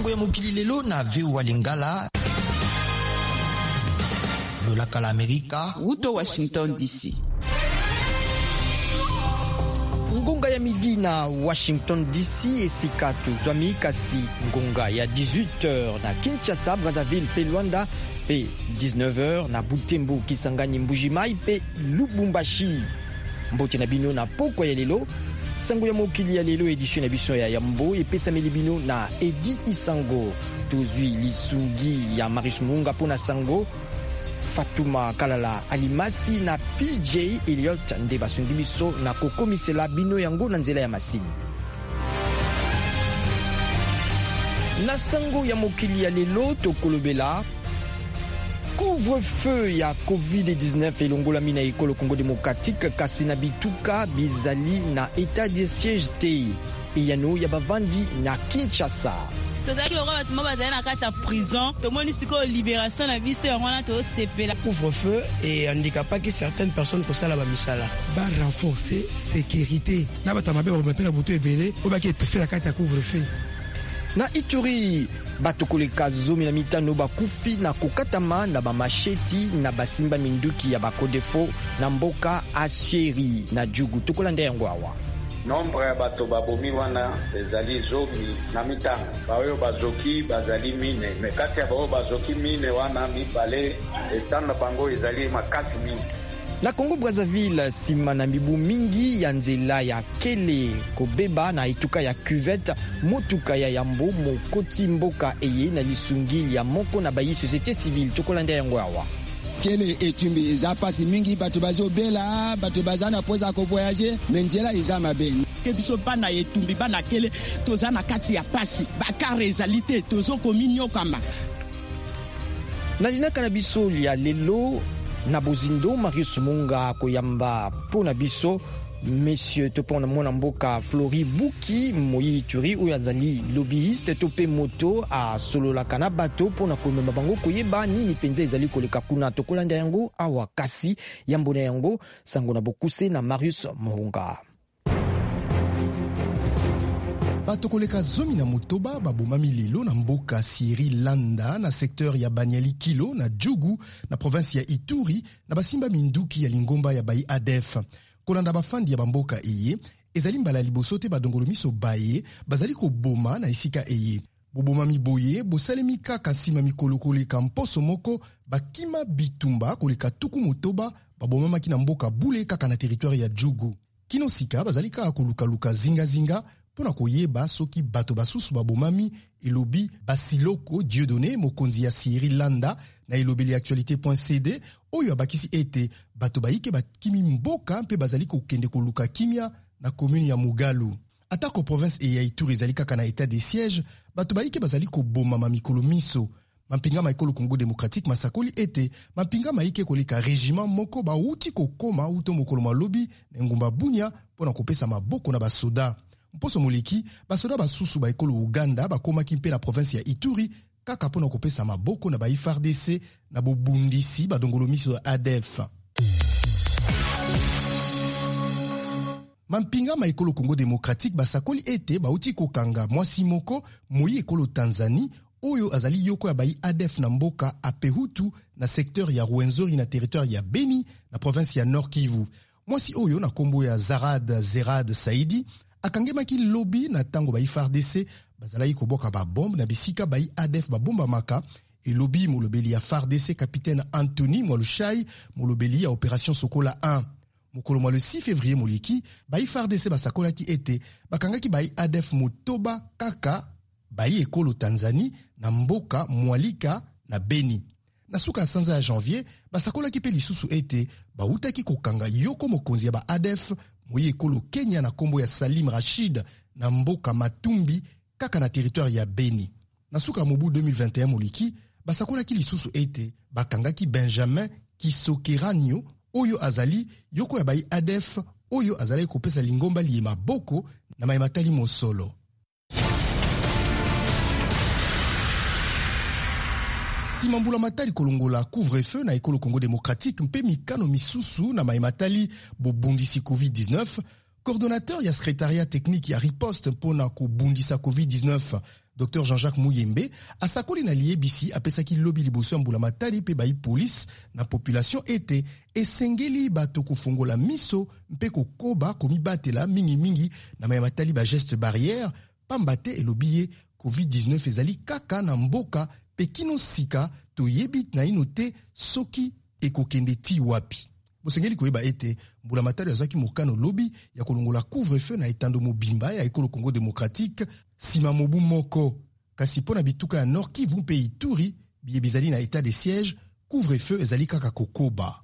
sango ya mokili lelo na VOA Lingala lolaka la Amerika uto Washington DC. Ngonga ya midi na Washington DC esika tozwami kasi ngonga ya 18h na Kinshasa, Brazzaville pe Luanda pe 19h na Butembo, Kisangani, Mbujimai pe Lubumbashi. Mbote na bino na pokwa ya lelo sango ya mokili ya lelo edition na biso ya Yambo epesameli bino na Edi Isango. Tozwi lisungi ya Marius Munga pona sango, Fatuma Kalala Alimasi na PJ Elliot nde basungi biso na kokomisela bino yango na nzela ya masini. Na sango ya mokili ya lelo tokolobela couvre-feu ya COVID-19 elongolami na ekolo Congo Démocratique kasi na bituka bizali na état de siège te eyano ya bavandi na Kinshasa. tozalaki lokola bato bazali na kati ya prison tomoni sikoyo libération na biso yango wana tosepela. Couvre-feu ehandicapaki certaines personnes kosala bamisala barenforce sécurité na bato mabe bamapela butu ebele oyo baki etufe na kati ya couvre-feu. Na Ituri bato koleka 15 bakufi na kokatama na bamasheti na basimba minduki ya bakodefo na mboka Asieri na Jugu. Tokolanda yango awa. Nombre ya bato babomi wana ezali 15 baoyo bazoki bazali mine me kati ya baoyo bazoki mine wana mibale etanda bango ezali makasi mingi. Na Congo Brazzaville sima na mibu mingi ya nzela ya kele kobeba na etuka ya cuvette motuka ya Yambo mokoti mboka eye na lisungili ya moko na bayi société civile. Tokolanda yango awa. Kele etumbi eza pasi mingi bato bazobela bato bazana poza ko voyager menjela eza mabe ke biso bana etumbi bana kele toza na kati ya pasi baka rezalité tozo kominyo kama na linaka na biso ya lelo na bozindo Marius Munga koyamba pona biso Monsieur topona mwana mboka Flori Buki Moyi Ituri oyo azali lobbyiste tope moto a sololaka na bato pona komema bango koyeba nini penza ezali koleka kuna. Tokolanda yango awa kasi yambona yango sango na bokuse na Marius Munga. Bato koleka zomi na motoba babomami lelo na mboka Sieri Landa na secteur ya Banyali Kilo na Djougou na province ya Ituri na basimba minduki ya lingomba ya Bayi ADF. Kolanda bafandi ya bamboka eye ezali mbala liboso te badongolo miso baye bazali koboma na esika eye. Bobomami boye bosalemi kaka nsima mikolo koleka mposo moko bakima bitumba koleka tuku motoba babomamaki na mboka Bule kaka na territoire ya Djougou. Kino sika bazali kaka koluka zinga pona koyeba soki bato basusu babomami elobi Basiloko Dieudonné mokonzi ya Sieri Landa na elobeli actualité.cd oyo abakisi ete bato baike bakimi mboka mpe bazali kokende koluka kimia na commune ya Mugalu. Atako province e ya Ituri ezali kaka na état de siège bato baike bazali koboma mamikolo miso. Mampinga maikolo Congo Démocratique masakoli ete mampinga maike koleka régiment moko bauti kokoma uto mokolo malobi na ngumba Bunia pona kopesa maboko na basoda. Mposo moleki basoda basusu baikolo Uganda bakomaki mpe na province ya Ituri kaka pona kopesa maboko na ba FARDC na bobundisi badongolo miso ya ADF. Mampinga maikolo Congo Démocratique basakoli ete bauti kokanga mwasi moko moyi ekolo Tanzanie oyo azali yoko ya bayi ADF na mboka Apehutu na secteur ya Rwenzori na territoire ya Beni na province ya Nord Kivu. Mwasi oyo na kombo ya Zerad Saidi akangemaki lobi na tango bayi FARDC bazalaki koboka ba bombe na bisika bayi ADF babomba maka elobi molobeli ya FARDC capitaine Anthony Mwalushai molobeli ya opération Sokola 1. Mokolo mwa le 6 février moliki bayi FARDC basakolaki ete bakangaki bayi ADF motoba kaka bayi ekolo Tanzanie na mboka Mwalika na Beni. Na suka ya sanza ya janvier basakolaki pe lisusu ete bautaki kokanga yoko mokonzi ya ba ADF moyi ekolo Kenya na kombo ya Salim Rashid na mboka Matumbi kaka na territoire ya Beni. Na suka mobu 2021 moliki basakolaki lisusu ete bakangaki Benjamin Kisokeranio oyo azali yoko ya bayi ADF oyo azali kopesa lingomba liye maboko na maimatali mosolo. Simambula matali kolongola couvre-feu na ekolo Congo Démocratique mpe mikano misusu na maimatali bobundisi COVID-19 Coordonnateur ya secrétariat technique ya riposte mpona kobundisa COVID-19, Dr Jean-Jacques Mouyembe asakoli na liebisi apesaki lobi liboso ya mbula matari pe bai police na population ete esengeli bato kofungola miso mpe kokoba komibatela mingi na maya matali ba geste barrière pambate elobi ye COVID-19 ezali kaka na mboka pe kino sika toyebi na ino te soki ekokende ti wapi. Bosengeli koyeba ete mbula matari azaki mokano lobi ya kolongola couvre-feu na etando mobimba ya ekolo Congo démocratique sima mobu moko. Kasi pona bituka ya Nord Kivu mpe Ituri biye bizali na état de siège, couvre-feu ezali kaka kokoba.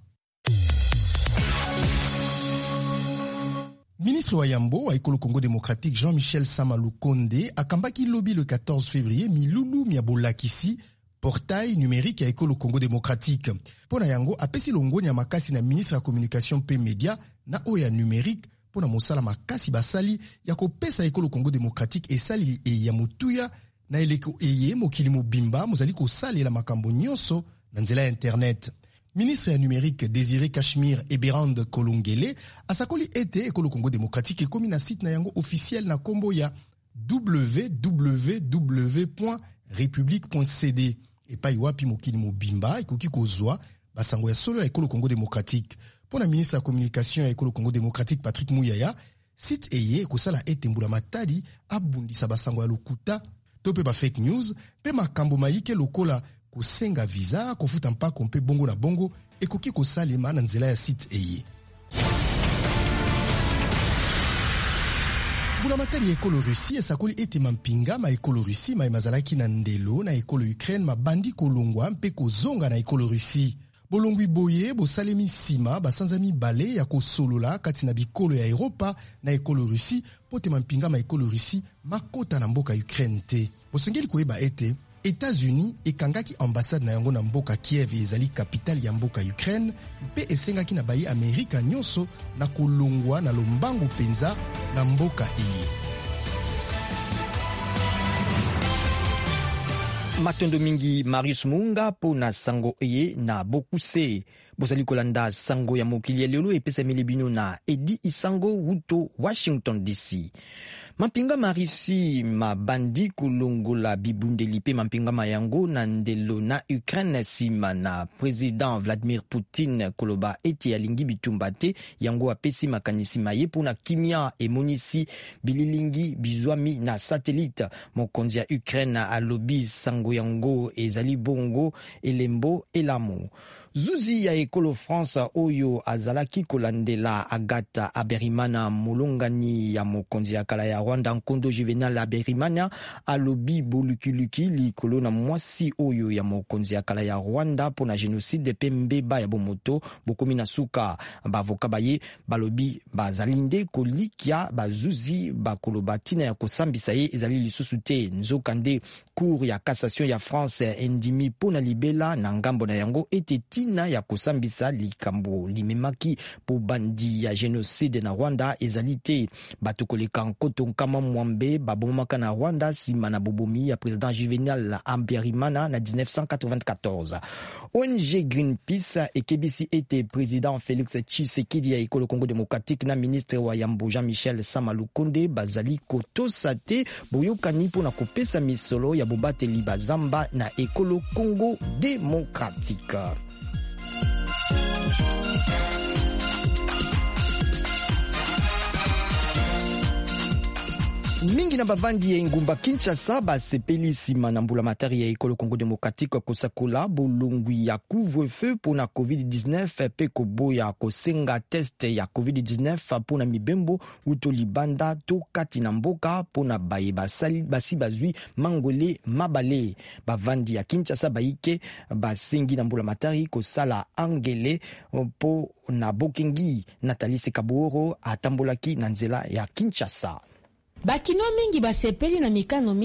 Ministre wa Yambo wa ekolo Congo démocratique Jean-Michel Sama Lukonde akambaki lobi le 14 février milulu miabolakisi portail numérique ya ekolo Congo démocratique. Pona yango apesi longoni ya makasi na ministre ya communication pe media na oya numérique pona mosala makasi basali ya kopesa ekolo Congo démocratique esali ya mutuya na eleko eye mokili mobimba mozali kosalela makambo nyonso na nzela ya internet. Ministre ya numérique Désiré Cachemire Eberande Kolongele asakoli ete ekolo Congo démocratique ekomi na site na yango officiel na kombo ya www.republique.cd. Epai wapi mokili mobimba ekoki kozwa basango ya solo ya ekolo Congo démocratique. Pona ministre ya communication ya ekolo Congo démocratique Patrick Mouyaya, site eye ekosala ete mbula matadi abundisa basango ya lokuta to pe ba fake news pe makambo maike lokola kosenga visa kofuta mpako mpe bongo na bongo ekoki kosalema na nzela ya site eye. Mbula matadi ya ekolo Russie esakoli ete mampinga ma ekolo Russie ma emazalaki na ndelo na ekolo Ukraine mabandi kolongwa mpe kozonga na ekolo Russie. Bolongwi boye bosalemi sima basanzami bale ya kosolola kati na bikolo ya Europa na ekolo Russie pote mampinga ma ekolo Russie makota na mboka Ukraine te. Bosengeli koyeba ete États-Unis ekangaki ambassade na yango na mboka Kiev ezali capitale ya mboka Ukraine mpe esengaki na bayi Amerika nyonso na kolongwa na lombango penza na mboka eye. Matondo mingi Marius Munga pona sango eye na bokuse. Bosali kolanda sango ya mokili ya lelo epesa milibino na Edi Isango Wuto Washington DC. Mampinga marisi mabandi kulongola bibundeli pe mampinga mayango na ndelo na Ukraine sima na President Vladimir Putin koloba eti alingi bitumbate yango apesi makanisi maye pona kimia emonisi bililingi bizwami na satellite. Mokonzi ya Ukraine alobi sango yango ezali bongo elembo elamo. Zuzi ya ekolo France oyo azalaki kolandela Agatha Aberimana molongani ya mokonzi ya kala ya Rwanda Nkondo Juvenal Aberimana alobi bolukuluki likolo na mwasi oyo ya mokonzi ya kala ya Rwanda pona genocide pe mbeba ya bomoto bokomi na suka. Bavoka baye balobi bazalinde kolikia bazuzi bakoloba tina ya kosambisa ye ezali lisusu te. Nzokande cour ya cassation ya France endimi pona libela na ngambo na yango ete tina ya kosambisa likambo limemaki po bandi ya genocide na Rwanda ezalite. Bato koleka nkoto nkama mwambe babomaka na Rwanda sima na bobomi ya President Juvenal Habyarimana na 1994. ONG Greenpeace ekebisi ete President Félix Tshisekedi ya ekolo Congo démocratique na ministre wa Yambo Jean-Michel Sama Lukonde bazali kotosa te boyokani pona kopesa misolo ya bobateli bazamba na ekolo Congo démocratique. Mingi na bavandi ya ngumba Kinshasa basepeli sima na mbula matari ya ekolo Congo démocratique kosakola bolongwi ya couvre-feu pona COVID-19 pe koboya kosenga test ya COVID-19 pona mibembo uto libanda to kati na mboka pona baye basali basi bazwi mangole mabale. Bavandi ya Kinshasa baike basengi na mbula matari kosala angele po na bokengi. Nathalie Sekaboro atambolaki na nzela ya Kinshasa. Bakino mingi basepeli na mikano mina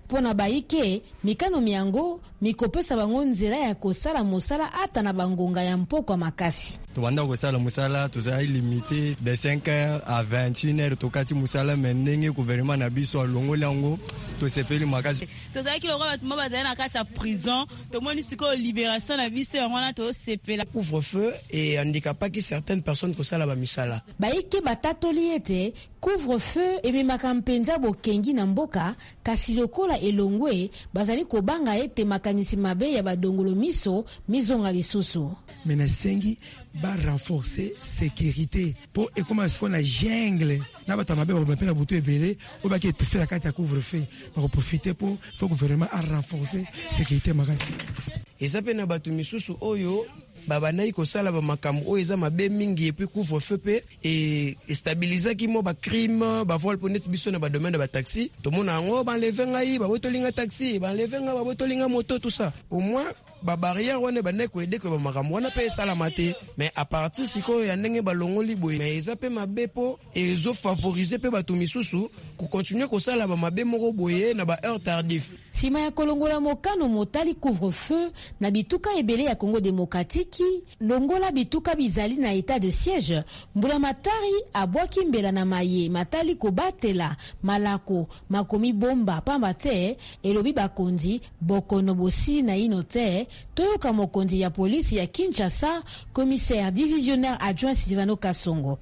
pona baike mikano miango mikopesa bango nzela ya kosala mosala ata na bangonga ya mpoko makasi. Tuwanda kosala musala tuzai limité de 5h à 21h tokati musala menenge gouvernement na biso alongo lango to sepeli makasi. Tozai ki lokwa batuma bazali na kati ya prison tomoni siko libération na biso ngona to sepela. Couvre-feu et handicapaki certaines personnes kosala ba misala. Baike batatoli ete couvre-feu ebimaka mpenza bokengi na mboka kasi lokola elongwe bazali kobanga ete makanisi mabe ya badongolo miso mizonga lisusu. Menasengi ba renforcer sécurité pour et comment est-ce qu'on a jungle na bata mabe ba pena butu ebele o ba ke tout la carte couvre-feu pour profiter pour faut gouvernement a renforcer sécurité makasi. Eza pena batu misusu oyo babanai kosala ba makambo oyo eza mabe mingi et puis couvre-feu pe et stabiliser ki mo ba crime ba vol pour net biso na ba domaine ba taxi to mona ngo ba lever ngai ba botolinga taxi ba lever nga ba botolinga moto tout ça au moins ba barrière wana ba neko aider ko ba makambo wana pe salamate mais à partir siko ya ndenge ba longoli boy mais eza pe mabe po ezo favoriser pe batu misusu ko continuer ko sala ba mabe moko boye na ba heure tardif. Sima ya kolongola mokano motali couvre-feu na bituka ebele ya Congo démocratique longola bituka bizali na état de siège mbula matari abwaki mbela na maye matali kobatela malako makomi bomba pamba te elobi bakonzi bokono bosi na inote toyoka mokonzi ya polisi ya Kinshasa commissaire divisionnaire adjoint Silvano Kasongo.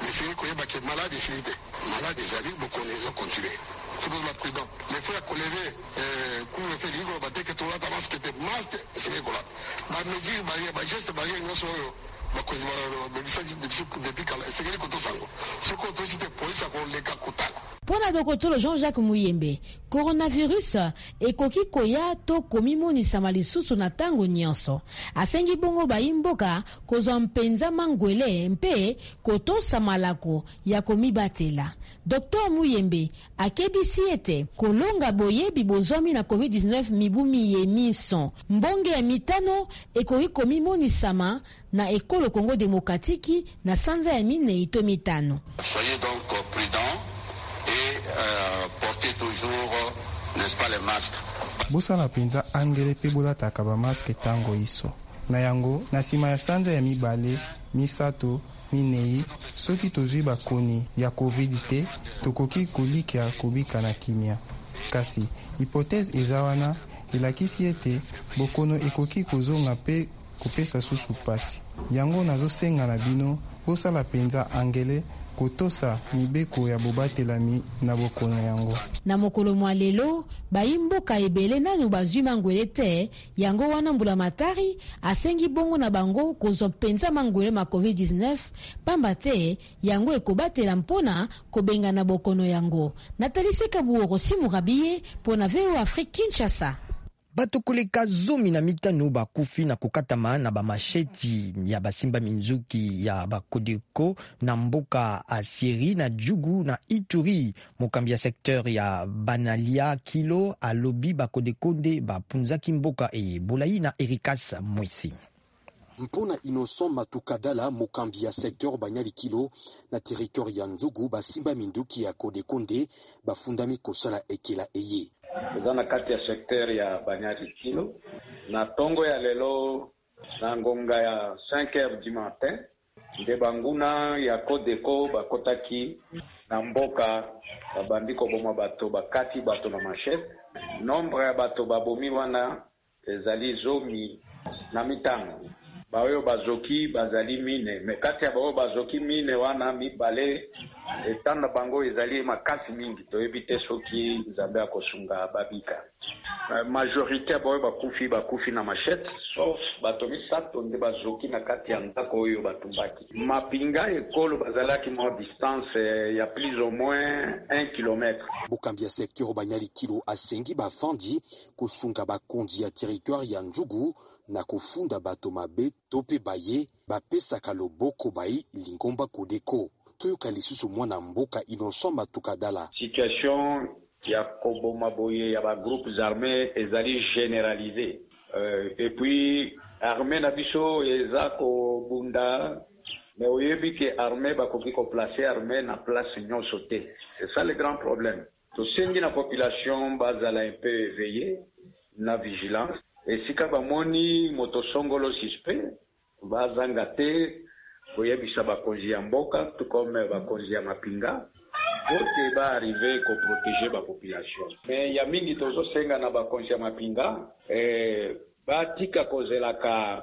Malade zali bokonezo continuer. Faut la prudent. Les frères colérés couvre fait ligo ba dès que tu as masque de masque c'est quoi. Ba mesure ba geste ba rien so ba ko ba bisaji depuis quand c'est que ko to sango. Ce ko to cité police ko le kakutala. Pona dokotolo Jean-Jacques Muyembe, coronavirus ekoki koya to komimonisa malisusu na tango nyonso. Asengi bongo baimboka kozwa mpenza mangwele mpe kotosa malako ya komibatela. Dr Muyembe akebisi ete kolonga boyebi bozwami na COVID-19 mibumi yemiso. Mbonge ya mitano ekoki komimonisama na ekolo Congo démocratique na sanza ya mine ito mitano. Soyez donc prudents. Portez toujours, n'est-ce pas, les masques. Bosala penza angele pe bolataka ba masque tango iso. Na yango, na sima ya sanza ya mibale, misato, minei, soki tozwi bakoni ya COVID te, tokoki kolika kobika na kimia. Kasi, hypothèse ezawana, elakisi ete, bokono ekoki kozonga pe kopesa susu pasi. Yango nazosenga na bino, bosala penza angele, kotosa mibeko ya bobatelami na bokono yango. Na mokolo mwa lelo, baimboka ebele nanu bazwi mangwele te, yango wana mbula matari, asengi bongo na bango kozo penza mangwele ma COVID-19, pamba te, yango ekobatela mpona kobenga na bokono yango. Nathalie Sekabuoro Simurabiye, pona VO Afrique Kinshasa. Bato koleka 15 bakufi na kokatama na bamasheti ya basimba minzuki ya bakodeko na mboka Asieri na Jugu na Ituri. Mokambi ya secteur ya Banalia Kilo alobi bakodeko nde bapunzaki mboka e Bolai na Erikas Mwisi. Mpona Innocent Matukadala mokambi ya secteur Banyali Kilo na territoire ya Njugu basimba minduki ya Kodekonde bafundami kosala ekela eye. Eza na kati ya secteur ya Banyali Kilo na tongo ya lelo na ngonga ya 5h du matin nde banguna ya Kodeko bakotaki na mboka babandiko boma bato bakati bato na machete. Nombre ya bato babomi wana ezali 15. Baoyo bazoki bazali mine me kati ya baoyo bazoki mine wana mibale etanda bango ezali makasi mingi toyebi te soki Nzambe akosunga babika. Majorité ya baoyo bakufi na machete sauf bato misato nde bazoki na kati ya ndako oyo batumbaki. Mapinga ekolo bazalaki mo distance ya plus ou moins 1 km. Mokambi ya secteur Banyali Kilo asengi bafandi kosunga bakondi ya territoire ya Njugu na kofunda bato mabe tope baye bapesaka loboko bayi lingomba Kodeko. Toyoka lisusu mwana mboka Innocent Matukadala. Situation ya koboma boye ya ba groupes armés ezali généralisé. Et puis armée na biso eza ko bunda mais oyebi ke armée bakoki ko placer armée na place nyonso te. C'est ça le grand problème. tosengi na population bazala un peu éveillé na vigilance esika bamoni motosongolo suspect bazanga te koyebisa bakonzi ya mboka tout comme bakonzi ya mapinga pour ba arriver ko protéger ba population. Mais ya mingi tozosenga na bakonzi ya mapinga batika kozelaka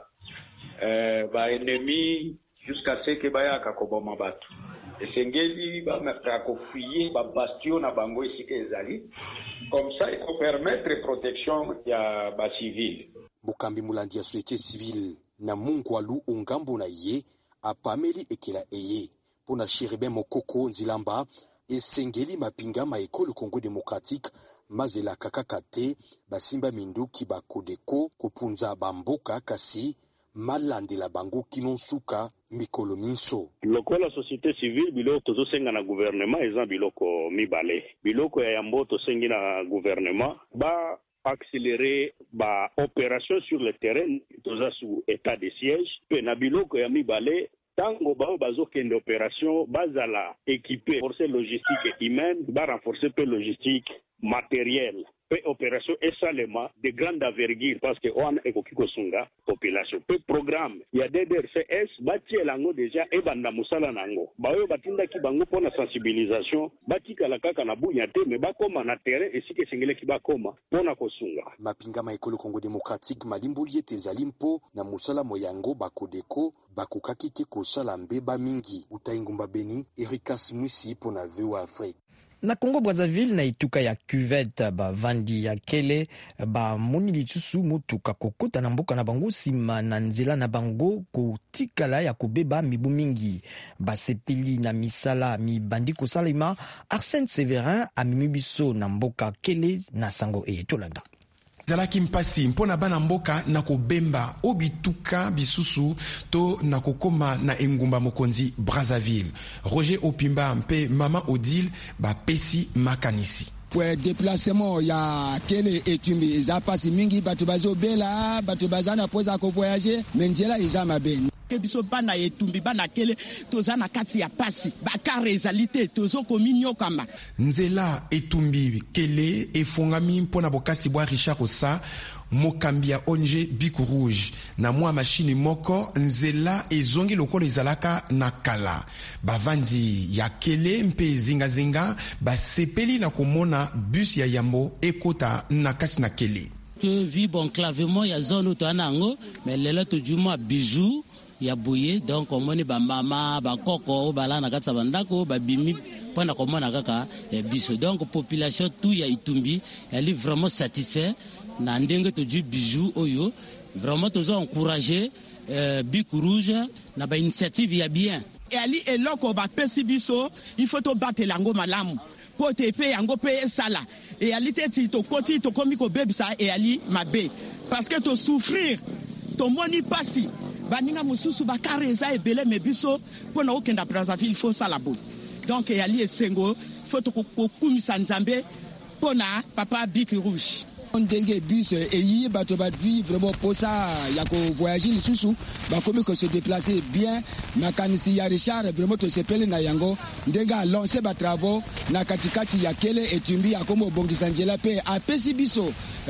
ba ennemi jusqu'à ce que bayaka koboma batu. Esengeli ba kofuye ba bastion na bango esika ezali. Comme ça il faut permettre protection ya ba civil. Mukambi mulandi ya société civile na Mungwalu Ongambo na ye apameli ekela eye pona Chérubin Mokoko Nzilamba esengeli mapinga ma ekolo Congo démocratique mazela kakakate basimba minduki bakodeko kopunza bamboka kasi malandela bango kinonsuka mikolo minso. Lokola société civile biloko tozosenga na gouvernement eza biloko mibale. Biloko ya yambo tosengi na gouvernement ba accélérer ba opération sur le terrain toza sous état de siège pe na biloko ya mibale tango bao bazokende opération bazala équipé force logistique et humaine ba renforcer pe logistique matériel pe opération esalema de grande envergure parce que on ekoki kosunga population pe programme ya DDRCS batie lango déjà e banda musala nango bayo batindaki bango pona sensibilisation batikala kaka na bunya te me bakoma na terrain esike sengele ki bakoma pona kosunga mapinga ma ekolo Congo démocratique malimbuli etezali mpo na musala moyango bakodeko bakokaki te kosala mbeba mingi utaingumba Beni Erikas Mwisi pona VOA Afrique. Na Congo Brazzaville na ituka ya cuvette bavandi ya kele bamoni lisusu mutuka kokota na mboka na bango sima na nzela na bango kotikala ya kobeba mibu mingi basepeli na misala mibandi kosalema. Arsène Séverin amemi biso na mboka kele na sango tolanda. Zalaki mpasi mpona bana mboka na kobemba obituka bisusu to na kokoma na engumba mokonzi Brazzaville. Roger Opimba mpe Mama Odile bapesi makanisi. Pour déplacement ya kele etumbi eza pasi mingi batu bazobela batu bazana poza ko voyager menjela eza mabeni. Biso bana etumbi bana kele tozana kati ya pasi bakare ezalite tozo kominyo kama nzela etumbi kele efungami mpona bokasi bwa Richard Osa mokambi ya ONG Bic Rouge na mwa machine moko nzela ezongi lokolo ezalaka na kala bavandi ya kele mpe zinga basepeli na komona bus ya yambo ekota na kasi na kele que vi bon clavement ya zone to anango mais lelo to juma bijou ya boye donc omoni ba mama ba koko bala na katsa bandako ba bimi pona komona kaka ya biso donc population tout ya Itumbi elle est vraiment satisfait na ndenge to du bijou oyo vraiment to encourager Bic Rouge na ba initiative ya bien et ali eloko ba pesi biso il faut to battre lango malamu po te pe yango pe sala et ali teti to koti to komi ko bebisa et ali mabe parce que to souffrir to moni pasi baninga mususu bakare eza ebele mebiso pona okenda Brazzaville il faut ça la boue donc yali esengo faut to kokumisa nzambe pona papa Bic Rouge ndenge bus eyi bato badwi vraiment posa ya ko voyager lisusu bakomi ko se déplacer bien makanisi ya Richard vraiment to sepele na yango ndenga lancer ba travaux na katikati ya kele etumbi akomo bongisa njela pe apesi biso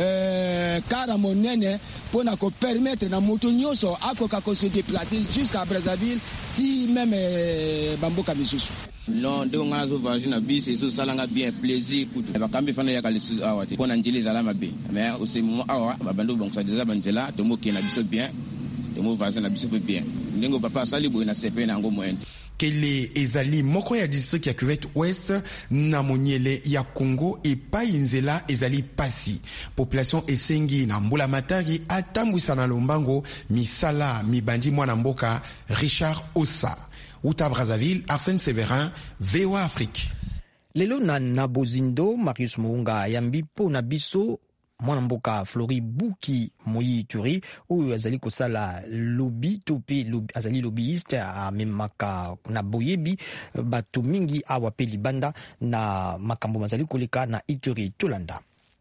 kara monene pona ko permettre na moto nyoso akoka ko se déplacer jusqu'à Brazzaville ti même bamboka misusu. Non, de on a voyagé na bus et ça langa bien plaisir pour ba kambi fana ya kalisu awate pona njeli zala mabe mais aussi moment awa ba bando bon ça déjà banjela to mo kena biso bien to mo voyage na biso bien ndengo papa sali boy na sepe na ngo moyen kele ezali moko ya district ya Cuvette Ouest na moniele ya Congo epai nzela ezali pasi population esengi na mbula matari atambwisa na lombango misala mibandi mwana mboka Richard Osa. Uta Brazzaville, Arsène Séverin, VOA Afrique. Lelo na Bozindo, Marius Mounga yambi po na biso mwana mboka Flori Buki Moyi Turi oyo azali kosala lobby topi azali lobbyiste amemaka na boyebi bato mingi awa pe libanda na makambo mazali koleka na Ituri tolanda.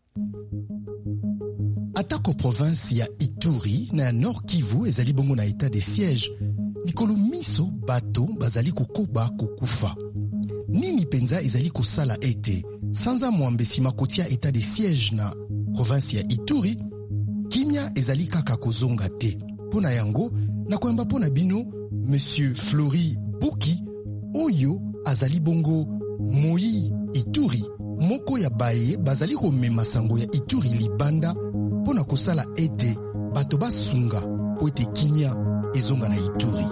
Atako province ya Ituri na Nord Kivu ezali bongo na état de siège. Mikolo miso bato bazali kokoba kokufa. nini penza ezali kosala ete sanza mwambesi makotia état de siège na province ya Ituri, kimia ezali kaka kozonga te. Pona yango na koyamba pona bino Monsieur Flori Buki oyo azali bongo Moi Ituri, moko ya baye bazali komema sango ya Ituri libanda pona kosala ete bato basunga po ete kimia ezonga na Ituri.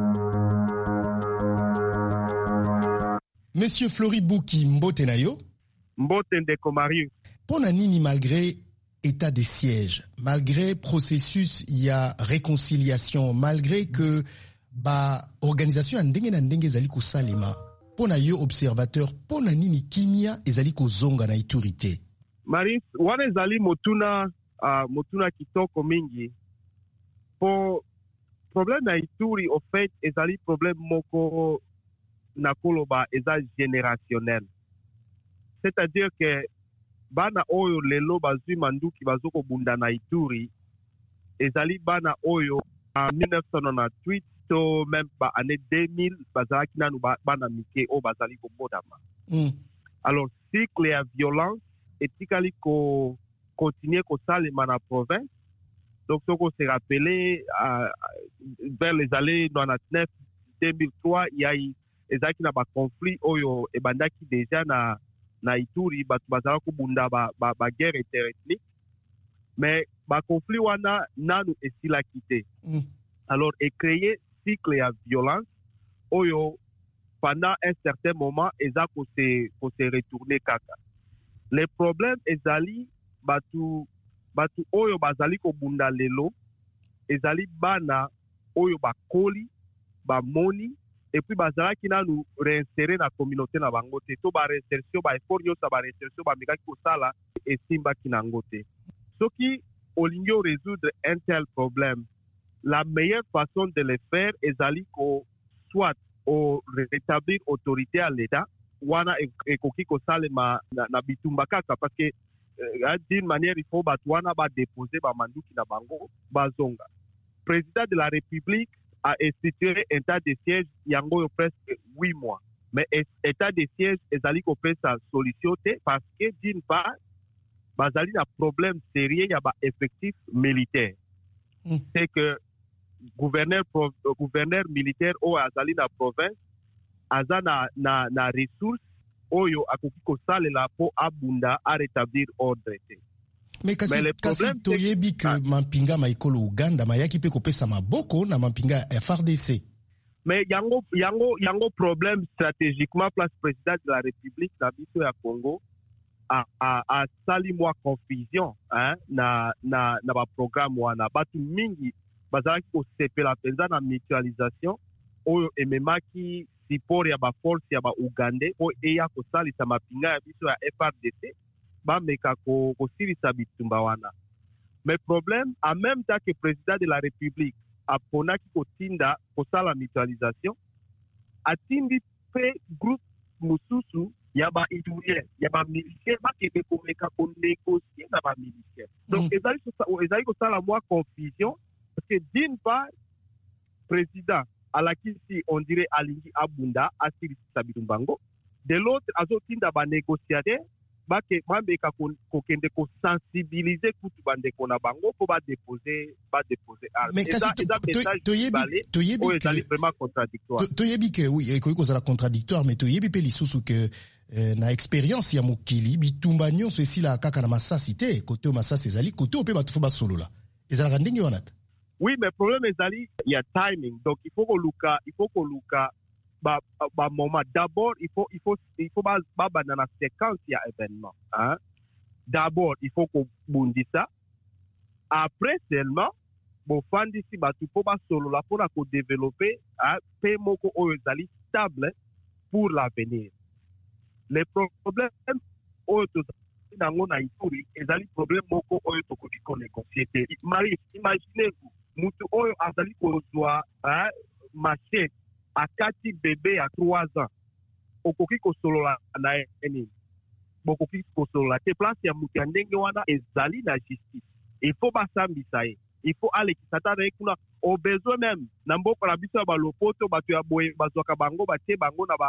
Monsieur Flori Buki, mbote na yo? Mbote ndeko Marius. Pona nini malgré état de siège, malgré processus ya réconciliation, malgré que ba organisation ndenge na ndenge ezali kosalema, pona yo observateur, pona nini kimia ezali kozonga na Ituri te? Marius, wana ezali motuna kitoko mingi. Po problème na Ituri au fait ezali problème moko na koloba eza générationnel. C'est-à-dire que bana oyo lelo bazwi manduki bazoko bunda na Ituri ezali bana oyo en 1998 to même ba année 2000 bazalaki nanu bana mike o bazali ko bodama. Alors cycle ya violence etikali ko continuer ko salema na province. Donc soko se rappeler vers les années 99 2003 il y a eu ezaki na ba conflit oyo ebandaki déjà na Ituri batu bazala ko bunda ba guerre interethnique, mais ba conflit wana nanu esila kité. Alors et créer cycle ya violence oyo pendant un certain moment eza ko se retourner kaka. Les problèmes ezali batu oyo bazali ko bunda lelo ezali bana oyo bakoli ba moni et puis bazalaki nanu réinsérer na communauté na bango te to ba réinsertion ba effort nyonso ba réinsertion ba mikaki kosala esimbaki nango te. Soki olingi résoudre un tel problème, la meilleure façon de le faire ezali ko soit au rétablir autorité à l'État wana ekoki kosalema na bitumba kaka parce que d'une manière il faut batwana ba déposer ba manduki na bango bazonga. Président de la République a institué un état de siège yango yo presque 8 mois. Mais état de siège ezali ko pesa solution te parce que d'une part bazali na problème sérieux ya ba effectif militaire. C'est que gouverneur militaire o azali na province aza na ressources oyo akoki ko salela po abunda a rétablir ordre te. Mais kasi toyebi que mampinga maikolo Uganda mayaki pe kopesa maboko na mampinga FARDC. Mais yango problème stratégiquement place président de la République na biso ya Congo a sali moi confusion na ba programme wana batu mingi bazalaki ko sepela penza na mutualisation oyo ememaki support ya ba force ya ba Ugandais o eya ko salisa mapinga ya biso ya FARDC bameka ko silisa bitumba wana. Mais problème en même temps que président de la République aponaki kotinda kosala mutualisation atindi pe groupe mususu ya ba Iturien ya ba militaire bakende komeka ko négocier na ba militaire. Donc ezali kosala moi confusion parce que d'une part président alakisi on dirait alingi abunda asilisa bitumbango, de l'autre azotinda ba négociateur bake mambeka kokende ko sensibiliser kutu bandeko na bango po ba déposer arme. Mais kasi toyebi que vraiment contradictoire. Toyebi que oui ekoki kozala contradictoire, mais toyebi pe lisusu que na expérience ya mokili bitumba nyonso esila kaka na masasi te, kote o masasi ezali kote ope batu fo basolola ezalaka ndenge wana. Oui, mais problème ezali ya timing, donc il faut ko luka ba moment. D'abord il faut dans la séquence ya événement, d'abord il faut ko bundisa, après seulement bo fandisi batu po ba solo la pour ko développer pe moko oyo ezali stable pour l'avenir. Les problèmes oyo nango na Ituri ezali problème moko oyo tokoki ko négocier. Imaginez-vous mutu oyo azali ko zwa marché akati bébé à 3 ans okoki kosolola na eni bokoki kosolola te place ya mutu ya ndenge wana ezali na justice. Il faut basambisa ye, il faut alekisa ta na kuna au besoin même na mboka na biso ya balopoto bato ya boye bazwaka bango batie bango na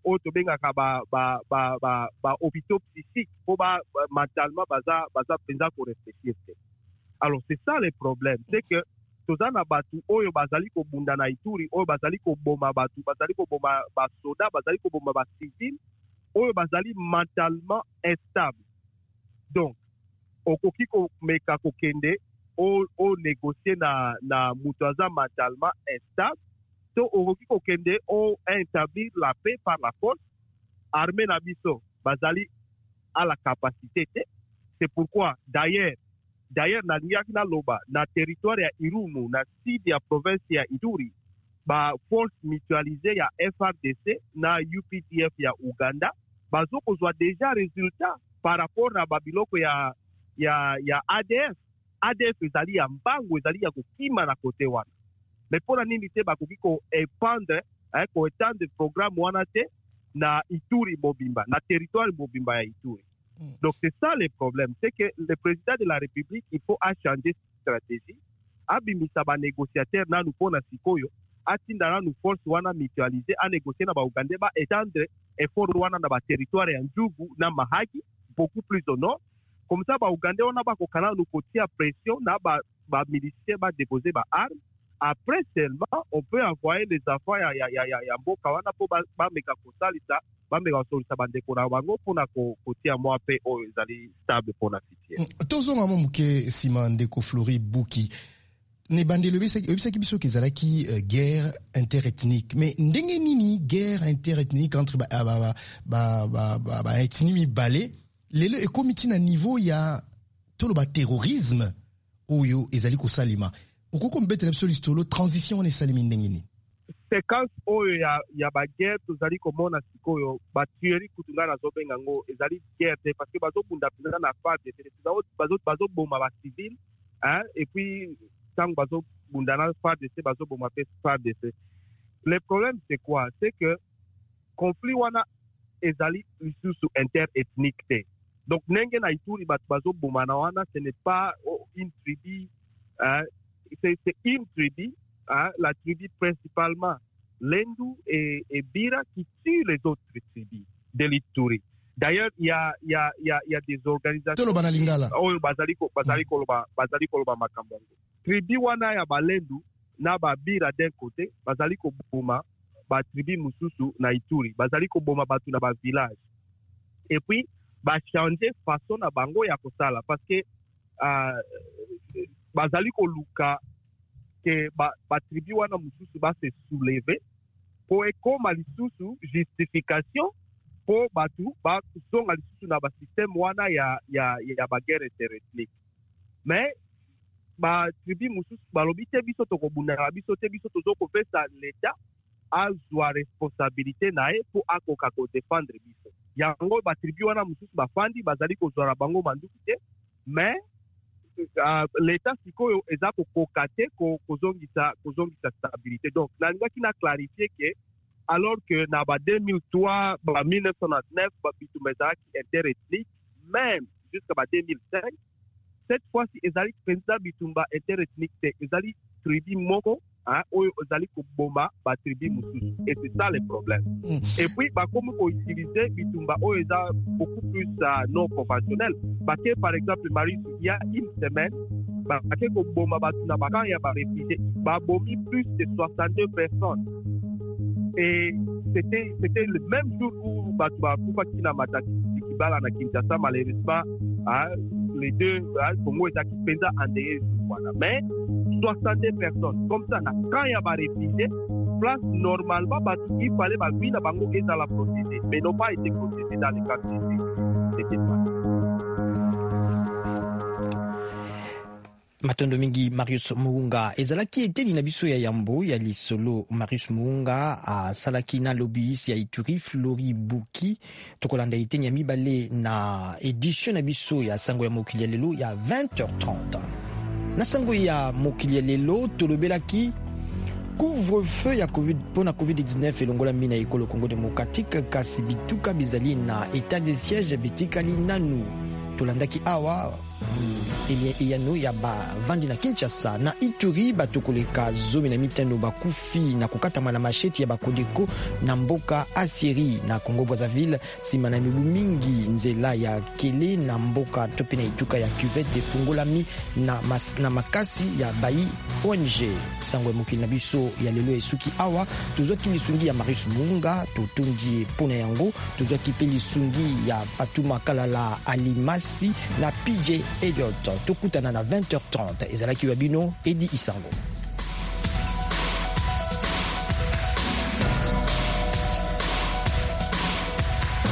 oyo tobengaka ba hôpitaux psychiques po mentalement baza mpenza korefléchir te. Alors c'est ça le problème, c'est que toza na batu oyo bazali kobunda na Ituri, oyo bazali koboma batu, bazali koboma basoda, bazali koboma bacivile oyo bazali mentalement instable. Donc okoki komeka kokende o négocier na mutu aza mentalement instable, to okoki kokende o établir la paix par la force. Armée na biso bazali à la capacité te. C'est pourquoi d'ailleurs na liaki na loba na territoire ya Irumu na sud ya province ya Ituri ba force mutualisée ya FRDC na UPDF ya Uganda bazokozwa déjà résultat par rapport na babiloko ya ADF. ADF ezali ya mbangu, ezali ya kokima na kote wana. Mais mpona nini te bakoki koépandre koétendre programme wana te na Ituri mobimba, na territoire mobimba ya Ituri. Donc c'est ça le problème, c'est que le président de la République, il faut changer stratégie, abimisa ba négociateur nanu mpona sikoyo, atinda nanu force wana mutualiser, a négocier na ba Uganda ba étendre effort wana na ba territoire ya Njugu na Mahagi, beaucoup plus au nord. Comme ça, ba Uganda wana ba kokana nous kotia pression na ba miliciens ba déposer ba armes. Après seulement, on peut envoyer les enfants ya mboka wana po ba meka kosalisa, ba meka kosalisa bandeko na bango pona kotia mwa pe o ezali stable pona fitie. Tozonga momuke sima ndeko Flori Buki. Ne bandelo bisaki biso kezalaki guerre interethnique. Mais ndenge nini guerre interethnique entre ba ethnie mibale lelo ekomiti na niveau ya tolo terrorisme oyo ezali kosalima. Okoko mbete na biso listolo transition on esalimi ndenge nini? Séquence oyo ya ba guerre tozali komona sikoyo ba tuerie kutunga na zobenga ngo ezali guerre te parce que bazobunda pena na FARDC bazoboma ba civil et puis tant bazobunda na FARDC bazoboma pe FARDC. Le problème c'est quoi? C'est que conflit wana ezali lisusu interethnique te. Donc nenge na Ituri bazoboma na wana ce n'est pas une tribu c'est une tribu, la tribu principalement Lendu et Bira qui tue les autres tribus de l'Ituri. D'ailleurs, il y a des organisations. Oh, bazali koloba makambango. Tribu wana ya Balendu na ba Bira d'un côté, bazali ko boma ba tribu mususu na Ituri, bazali ko boma batu na ba village. Et puis ba changer façon na bango ya kosala parce que bazali ko luka ke ba tribu wana mususu ba se soulever po ekoma lisusu justification po batu ba kusonga lisusu na ba système wana ya ba guerre interethnique. Mais ba tribu mususu balobi te biso tokobunda na biso te biso tozoko pesa l'État azwa responsabilité na e po akoka ko défendre biso. Yango ba tribu wana mususu bafandi bazali kozwara bango manduki te, mais l'État sikoyo eza kokokate kozongisa stabilité. Donc nalingaki na clarifier que alors que na ba 2003 ba 1999 ba bitumba ezalaki interethnique, même jusqu'à ba 2005 cette fois-ci ezali penza bitumba interethnique te, ezali tribu moko oyo ezali koboma ba tribu mususu, et c'est ça le problème. Et puis comme ko utiliser bitumba oyo eza beaucoup plus non conventionnel, parce que par exemple Marie, il y a une semaine bake koboma batu na bakan ya ba réfugiés babomi plus de 62 personnes, et c'était le même jour où batu bakufa kina mataki kibala na Kinshasa. Malheureusement les deux Congo ezaki penza endeuillé voilà, mais 62 personnes comme ça na quand il y a ba réfugiés place normalement batu il fallait ba vie na bango eza la protéger, mais n'ont pas été protégés dans les quartiers. C'était ça. Matondo mingi Marius Muunga ezalaki eteli na biso ya yambo ya lisolo. Marius Muunga asalaki na lobbyiste ya Ituri Flori Buki. Tokolanda eteni ya mibale na edition na biso ya sango ya mokili ya lelo ya 20h30. Na sango ya mokili ya lelo tolobelaki couvre-feu ya COVID-19 elongola mina ekolo Congo démocratique kasi bituka bizali na état de siège bitikali nanu. Tolandaki awa eyano ya bavandi na Kinshasa. Na Ituri batokoleka 15 bakufi na kokatama na masheti ya bakodeko na mboka Asieri na Congo Brazzaville sima na mibu mingi. Nzela ya Kele na mboka tope na ituka ya cuvette efungolami na makasi ya bayi ONG. Sangwe mokili na biso ya lelo esuki awa tozwaki lisungi ya Marius Munga totondi pona yango, tozwaki pe lisungi ya Fatuma Kalala Alimasi na PJ Elliot. Tokutana na 20h30 ezalaki wabino Edi Isango.